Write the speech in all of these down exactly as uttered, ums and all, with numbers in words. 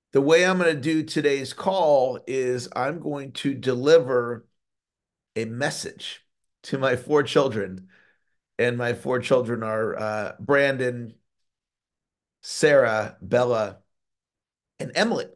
The way I'm going to do today's call is I'm going to deliver a message to my four children. And my four children are uh, Brandon, Sarah, Bella, and Emily.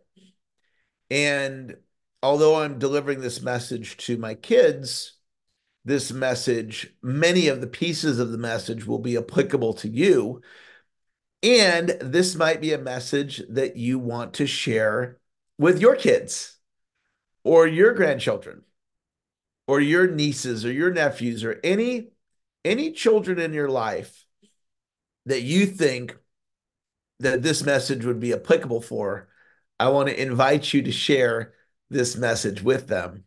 And although I'm delivering this message to my kids, this message, many of the pieces of the message will be applicable to you. And this might be a message that you want to share with your kids or your grandchildren or your nieces or your nephews or any any children in your life that you think that this message would be applicable for. I want to invite you to share this message with them.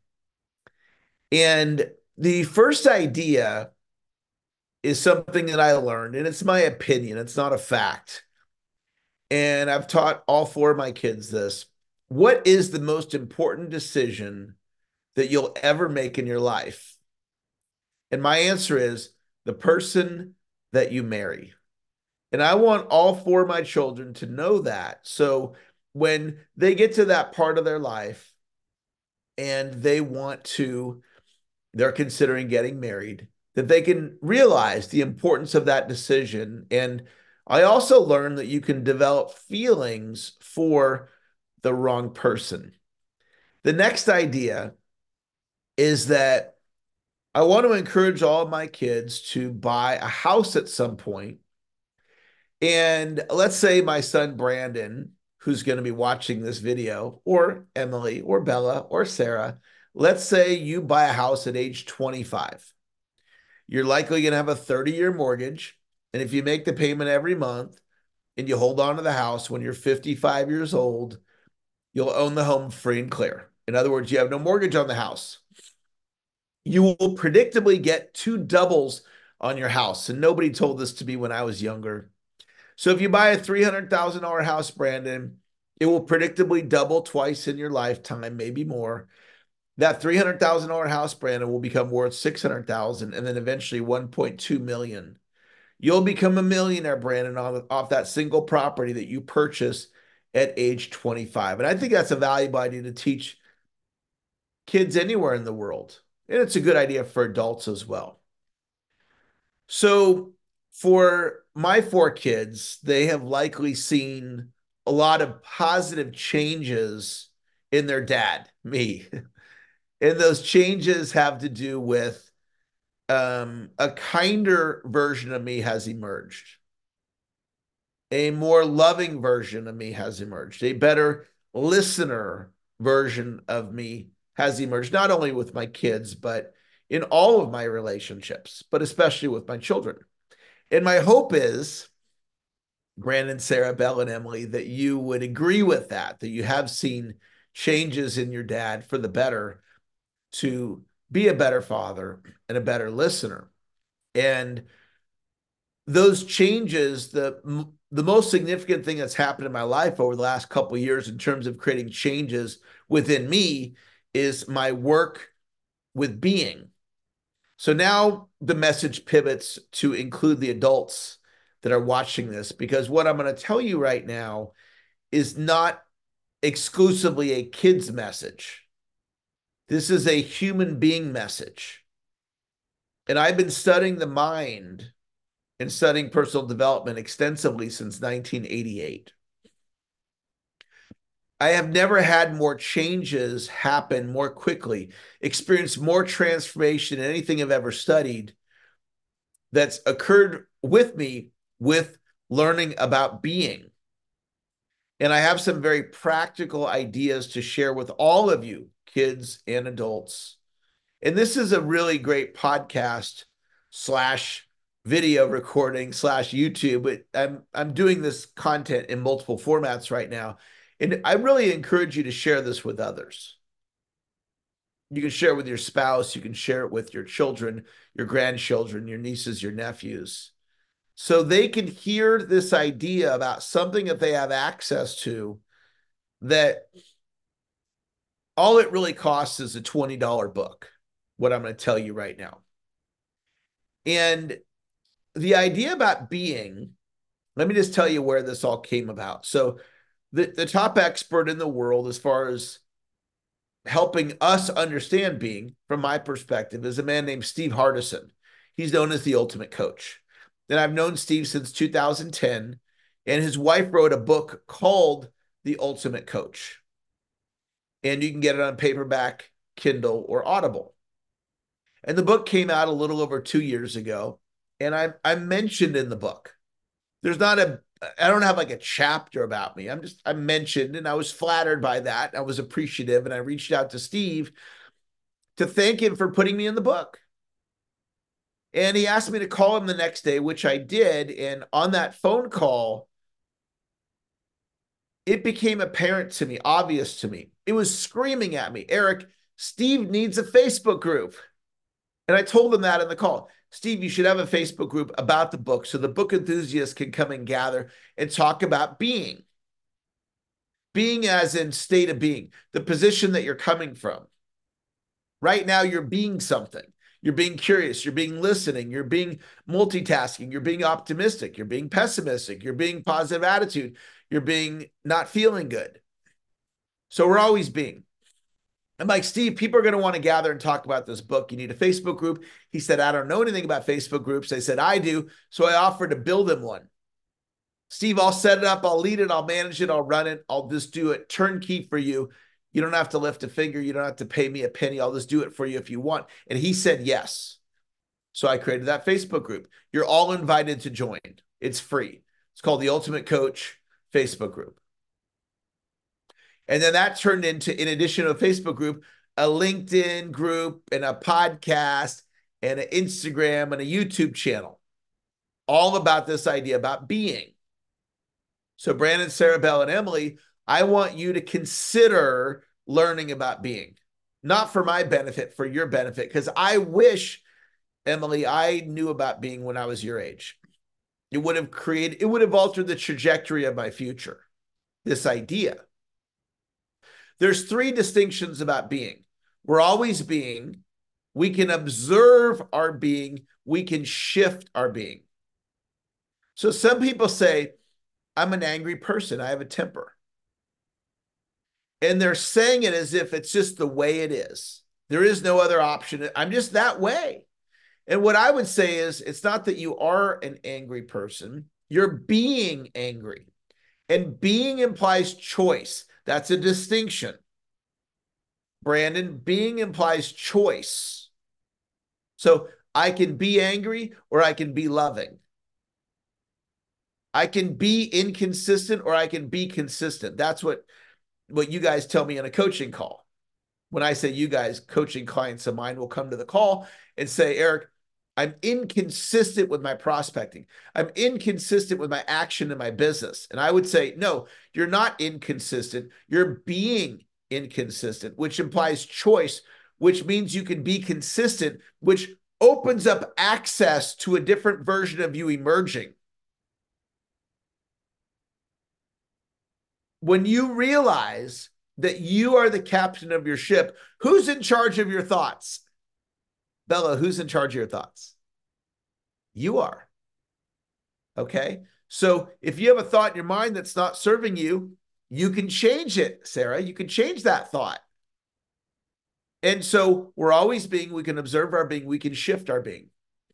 And the first idea is something that I learned, and it's my opinion, it's not a fact. And I've taught all four of my kids this. What is the most important decision that you'll ever make in your life? And my answer is the person that you marry. And I want all four of my children to know that. So when they get to that part of their life and they want to, they're considering getting married, that they can realize the importance of that decision. And I also learned that you can develop feelings for the wrong person. The next idea is that I want to encourage all of my kids to buy a house at some point. And let's say my son Brandon, who's going to be watching this video, or Emily, or Bella, or Sarah, let's say you buy a house at age twenty-five. You're likely going to have a thirty year mortgage. And if you make the payment every month and you hold on to the house when you're fifty-five years old, you'll own the home free and clear. In other words, you have no mortgage on the house. You will predictably get two doubles on your house. And nobody told this to me when I was younger. So if you buy a three hundred thousand dollars house, Brandon, it will predictably double twice in your lifetime, maybe more. That three hundred thousand dollars house, Brandon, will become worth six hundred thousand dollars and then eventually one point two million dollars. You'll become a millionaire, Brandon, off, off that single property that you purchase at age twenty-five. And I think that's a valuable idea to teach kids anywhere in the world. And it's a good idea for adults as well. So for my four kids, they have likely seen a lot of positive changes in their dad, me. And those changes have to do with um, a kinder version of me has emerged. A more loving version of me has emerged. A better listener version of me has emerged, not only with my kids, but in all of my relationships, but especially with my children. And my hope is, Brandon, Sarah, Belle, and Emily, that you would agree with that, that you have seen changes in your dad for the better to be a better father and a better listener. And those changes, the the most significant thing that's happened in my life over the last couple of years in terms of creating changes within me is my work with being. So now the message pivots to include the adults that are watching this, because what I'm going to tell you right now is not exclusively a kid's message. This is a human being message. And I've been studying the mind and studying personal development extensively since nineteen eighty-eight. I have never had more changes happen more quickly, experienced more transformation than anything I've ever studied that's occurred with me with learning about being. And I have some very practical ideas to share with all of you, kids and adults. And this is a really great podcast slash video recording slash YouTube. But I'm I'm doing this content in multiple formats right now. And I really encourage you to share this with others. You can share it with your spouse, you can share it with your children, your grandchildren, your nieces, your nephews, so they can hear this idea about something that they have access to, that all it really costs is a twenty dollar book, what I'm going to tell you right now. And the idea about being, let me just tell you where this all came about. So the, the top expert in the world as far as helping us understand being, from my perspective, is a man named Steve Hardison. He's known as the Ultimate Coach. And I've known Steve since two thousand ten, and his wife wrote a book called The Ultimate Coach. And you can get it on paperback, Kindle, or Audible. And the book came out a little over two years ago. And I, I mentioned in the book, there's not a, I don't have like a chapter about me. I'm just, I mentioned, and I was flattered by that. I was appreciative. And I reached out to Steve to thank him for putting me in the book. And he asked me to call him the next day, which I did. And on that phone call, it became apparent to me, obvious to me. It was screaming at me, Eric, Steve needs a Facebook group. And I told him that in the call. Steve, you should have a Facebook group about the book so the book enthusiasts can come and gather and talk about being. Being as in state of being, the position that you're coming from. Right now, you're being something. You're being curious. You're being listening. You're being multitasking. You're being optimistic. You're being pessimistic. You're being positive attitude. You're being not feeling good. So we're always being. I'm like, Steve, people are going to want to gather and talk about this book. You need a Facebook group. He said, I don't know anything about Facebook groups. I said, I do. So I offered to build him one. Steve, I'll set it up. I'll lead it. I'll manage it. I'll run it. I'll just do it turnkey for you. You don't have to lift a finger. You don't have to pay me a penny. I'll just do it for you if you want. And he said yes. So I created that Facebook group. You're all invited to join. It's free. It's called the Ultimate Coach Facebook group. And then that turned into, in addition to a Facebook group, a LinkedIn group and a podcast and an Instagram and a YouTube channel, all about this idea about being. So Brandon, Sarah, Belle, and Emily, I want you to consider learning about being, not for my benefit, for your benefit, because I wish, Emily, I knew about being when I was your age. It would have created, it would have altered the trajectory of my future, this idea. There's three distinctions about being. We're always being. We can observe our being. We can shift our being. So some people say, I'm an angry person. I have a temper. And they're saying it as if it's just the way it is. There is no other option. I'm just that way. And what I would say is, it's not that you are an angry person. You're being angry. And being implies choice. That's a distinction. Brandon, being implies choice. So I can be angry or I can be loving. I can be inconsistent or I can be consistent. That's what, what you guys tell me in a coaching call. When I say you guys, coaching clients of mine will come to the call and say, Eric, I'm inconsistent with my prospecting. I'm inconsistent with my action in my business. And I would say, no, you're not inconsistent. You're being inconsistent, which implies choice, which means you can be consistent, which opens up access to a different version of you emerging. When you realize that you are the captain of your ship, who's in charge of your thoughts? Bella, who's in charge of your thoughts? You are. Okay? So if you have a thought in your mind that's not serving you, you can change it, Sarah. You can change that thought. And so we're always being, we can observe our being, we can shift our being.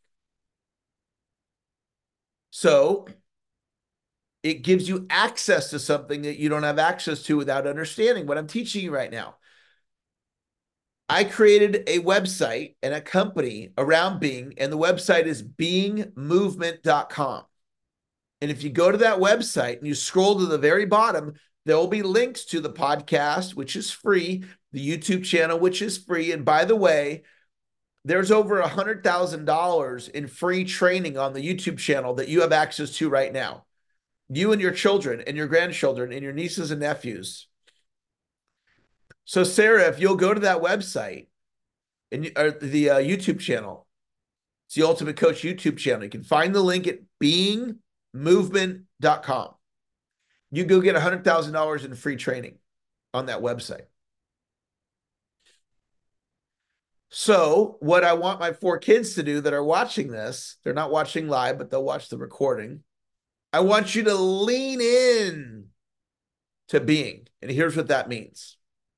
So it gives you access to something that you don't have access to without understanding what I'm teaching you right now. I created a website and a company around being, and the website is being movement dot com. And if you go to that website and you scroll to the very bottom, there will be links to the podcast, which is free, the YouTube channel, which is free. And by the way, there's over one hundred thousand dollars in free training on the YouTube channel that you have access to right now. You and your children and your grandchildren and your nieces and nephews. So Sarah, if you'll go to that website and or the uh, YouTube channel, it's the Ultimate Coach YouTube channel. You can find the link at being movement dot com. You go get one hundred thousand dollars in free training on that website. So what I want my four kids to do that are watching this, they're not watching live, but they'll watch the recording. I want you to lean in to being. And here's what that means.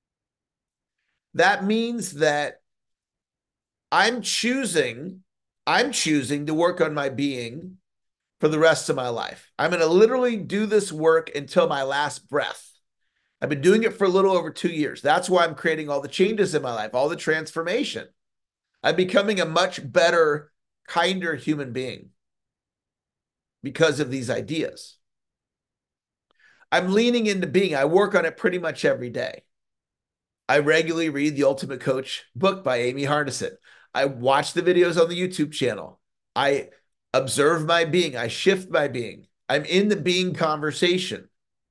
That means that I'm choosing, I'm choosing to work on my being for the rest of my life. I'm going to literally do this work until my last breath. I've been doing it for a little over two years. That's why I'm creating all the changes in my life, all the transformation. I'm becoming a much better, kinder human being because of these ideas. I'm leaning into being. I work on it pretty much every day. I regularly read The Ultimate Coach book by Amy Hardison. I watch the videos on the YouTube channel. I observe my being. I shift my being. I'm in the being conversation.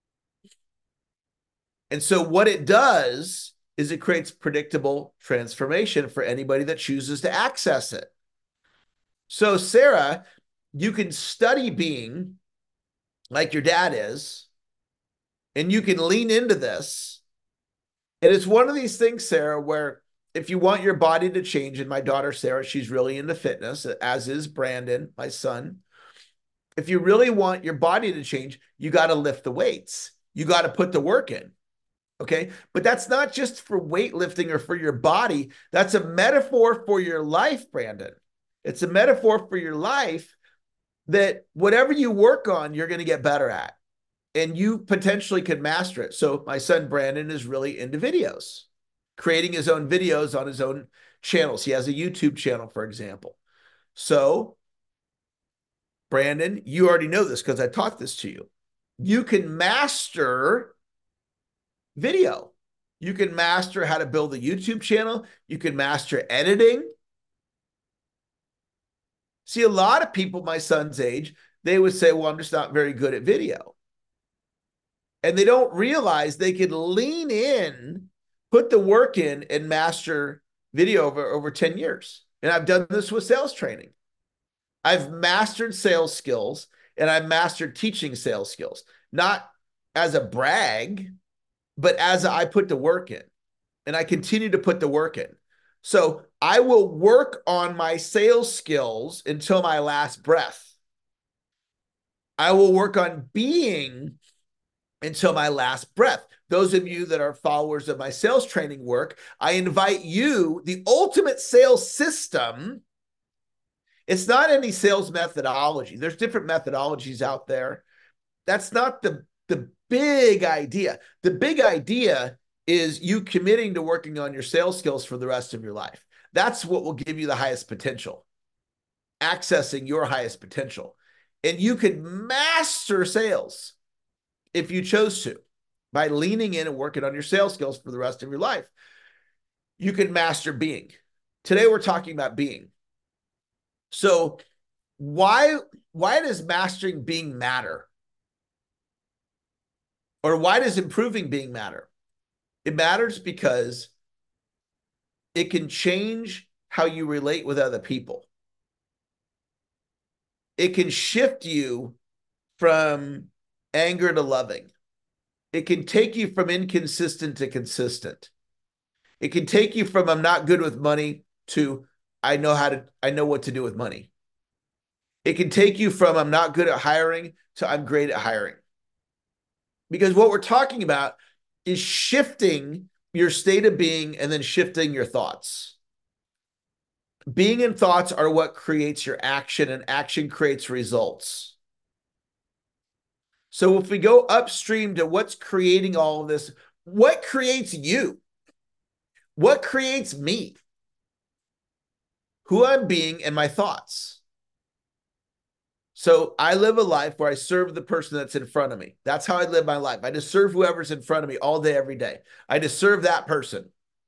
And so what it does is it creates predictable transformation for anybody that chooses to access it. So Sarah, you can study being like your dad is, and you can lean into this. And it's one of these things, Sarah, where if you want your body to change, and my daughter, Sarah, she's really into fitness, as is Brandon, my son. If you really want your body to change, you got to lift the weights. You got to put the work in. Okay. But that's not just for weightlifting or for your body. That's a metaphor for your life, Brandon. It's a metaphor for your life that whatever you work on, you're going to get better at. And you potentially could master it. So my son, Brandon, is really into videos, creating his own videos on his own channels. He has a YouTube channel, for example. So Brandon, you already know this because I taught this to you. You can master video. You can master how to build a YouTube channel. You can master editing. See, a lot of people my son's age, they would say, well, I'm just not very good at video. And they don't realize they can lean in, put the work in, and master video over, over ten years. And I've done this with sales training. I've mastered sales skills, and I've mastered teaching sales skills, not as a brag, but as I put the work in, and I continue to put the work in. So I will work on my sales skills until my last breath. I will work on being until my last breath. Those of you that are followers of my sales training work, I invite you, the ultimate sales system. It's not any sales methodology. There's different methodologies out there. That's not the, the big idea. The big idea is you committing to working on your sales skills for the rest of your life. That's what will give you the highest potential, accessing your highest potential. And you could master sales if you chose to by leaning in and working on your sales skills for the rest of your life. You can master being. Today, we're talking about being. So why, why does mastering being matter? Or why does improving being matter? It matters because it can change how you relate with other people. It can shift you from anger to loving. It can take you from inconsistent to consistent. It can take you from I'm not good with money to I know how to, I know what to do with money. It can take you from I'm not good at hiring to I'm great at hiring. Because what we're talking about is shifting your state of being and then shifting your thoughts. Being and thoughts are what creates your action, and action creates results. So if we go upstream to what's creating all of this, what creates you? What creates me? Who I'm being and my thoughts. So I live a life where I serve the person that's in front of me. That's how I live my life. I just serve whoever's in front of me all day, every day. I just serve that person.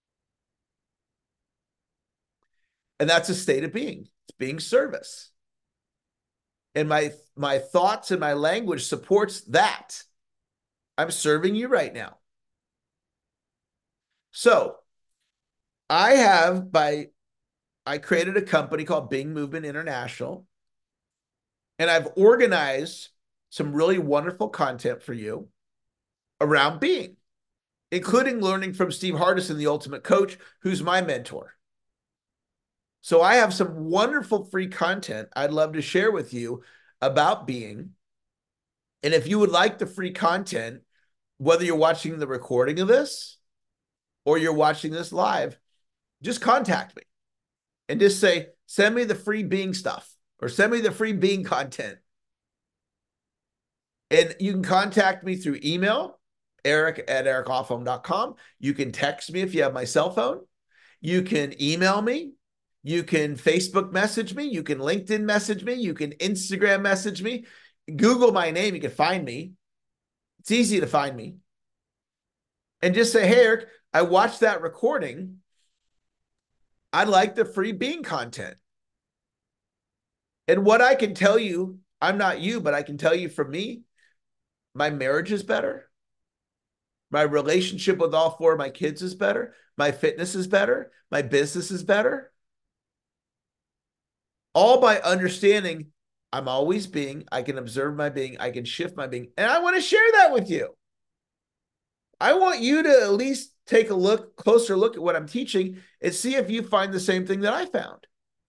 And that's a state of being. It's being service. And my, my thoughts and my language supports that. I'm serving you right now. So I have by, I created a company called Being Movement International. And I've organized some really wonderful content for you around being, including learning from Steve Hardison, the Ultimate Coach, who's my mentor. So I have some wonderful free content I'd love to share with you about being. And if you would like the free content, whether you're watching the recording of this or you're watching this live, just contact me and just say, send me the free Bing stuff or send me the free Bing content. And you can contact me through email, eric at eric hoffholm dot com. You can text me if you have my cell phone. You can email me. You can Facebook message me. You can LinkedIn message me. You can Instagram message me. Google my name. You can find me. It's easy to find me. And just say, hey, Eric, I watched that recording. I'd like the free Bing content. And what I can tell you, I'm not you, but I can tell you from me, my marriage is better. My relationship with all four of my kids is better. My fitness is better. My business is better. All by understanding I'm always being, I can observe my being, I can shift my being, and I want to share that with you. I want you to at least take a look, closer look at what I'm teaching and see if you find the same thing that I found.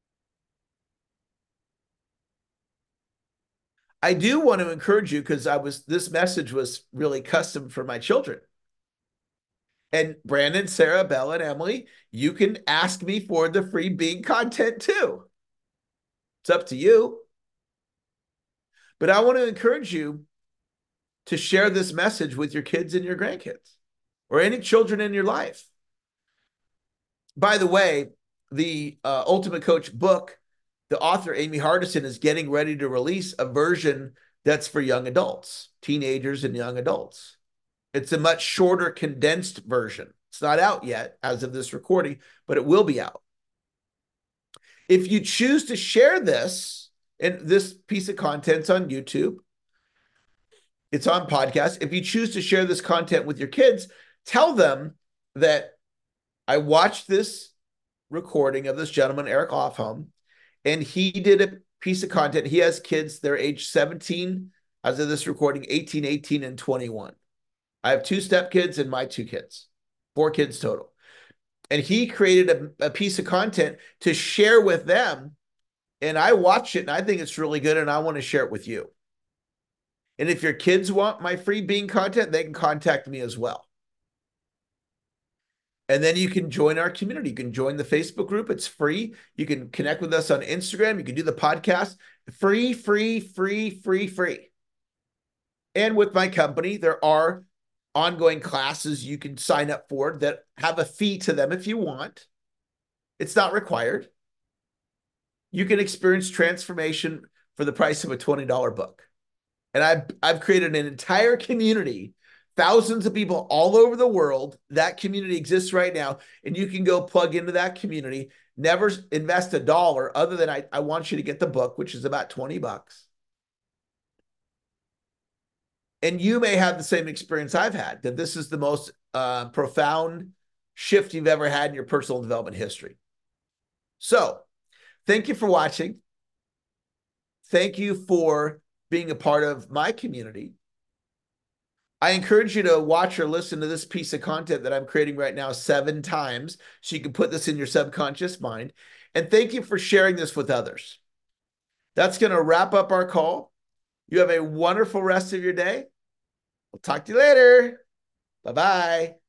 I do want to encourage you because I was, this message was really custom for my children. And Brandon, Sarah, Bella, and Emily, you can ask me for the free Bing content too. It's up to you. But I want to encourage you to share this message with your kids and your grandkids or any children in your life. By the way, the uh, Ultimate Coach book, the author, Amy Hardison, is getting ready to release a version that's for young adults, teenagers and young adults. It's a much shorter, condensed version. It's not out yet as of this recording, but it will be out. If you choose to share this, and this piece of content's on YouTube, it's on podcast. If you choose to share this content with your kids, tell them that I watched this recording of this gentleman, Eric Hoffholm, and he did a piece of content. He has kids, they're age seventeen, as of this recording, eighteen, eighteen, and twenty-one. I have two stepkids and my two kids, four kids total. And he created a, a piece of content to share with them. And I watched it and I think it's really good and I want to share it with you. And if your kids want my free Bing content, they can contact me as well. And then you can join our community. You can join the Facebook group. It's free. You can connect with us on Instagram. You can do the podcast. Free, free, free, free, free. And with my company, there are ongoing classes you can sign up for that have a fee to them if you want. It's not required. You can experience transformation for the price of a twenty dollar book. And I've, I've created an entire community, thousands of people all over the world. That community exists right now, and you can go plug into that community, never invest a dollar other than I, I want you to get the book, which is about twenty bucks. And you may have the same experience I've had, that this is the most uh, profound shift you've ever had in your personal development history. So thank you for watching. Thank you for being a part of my community. I encourage you to watch or listen to this piece of content that I'm creating right now seven times so you can put this in your subconscious mind. And thank you for sharing this with others. That's going to wrap up our call. You have a wonderful rest of your day. We'll talk to you later. Bye-bye.